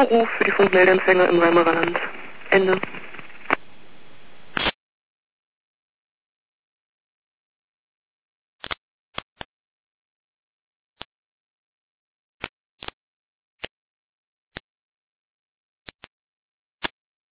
Notruf für die Funkmeldeempfänger im Weimarer Land. Ende.